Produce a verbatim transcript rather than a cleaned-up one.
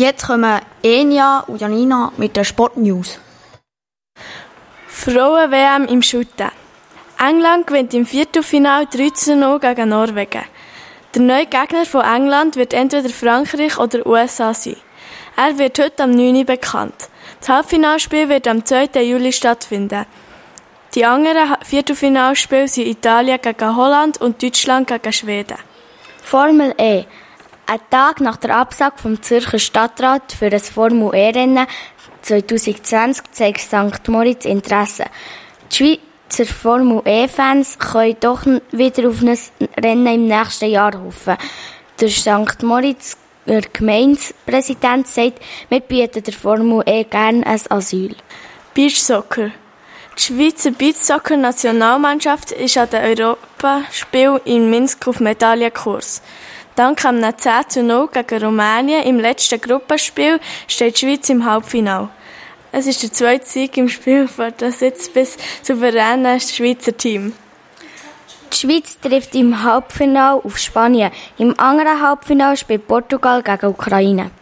Jetzt kommen Enya und Janina mit den Sportnews. Frauen-W M im Shooten. England gewinnt im Viertelfinale drei zu null gegen Norwegen. Der neue Gegner von England wird entweder Frankreich oder U S A sein. Er wird heute am neun Uhr bekannt. Das Halbfinalspiel wird am zweiten Juli stattfinden. Die anderen Viertelfinalspiele sind Italien gegen Holland und Deutschland gegen Schweden. Formel E. Ein Tag nach der Absage vom Zürcher Stadtrat für das Formel-E-Rennen zwanzig zwanzig zeigt Sankt Moritz Interesse. Die Schweizer Formel-E-Fans können doch wieder auf ein Rennen im nächsten Jahr hoffen. Der Sankt Moritz, der Gemeindepräsident, sagt, wir bieten der Formel E gerne ein Asyl. Beachsoccer. Die Schweizer Beachsoccer-Nationalmannschaft ist an den Europaspielen in Minsk auf Medaillenkurs. Dank einem zehn zu null gegen Rumänien im letzten Gruppenspiel steht die Schweiz im Halbfinale. Es ist der zweite Sieg im Spiel für das jetzt bis souveräne Schweizer Team. Die Schweiz trifft im Halbfinale auf Spanien. Im anderen Halbfinale spielt Portugal gegen Ukraine.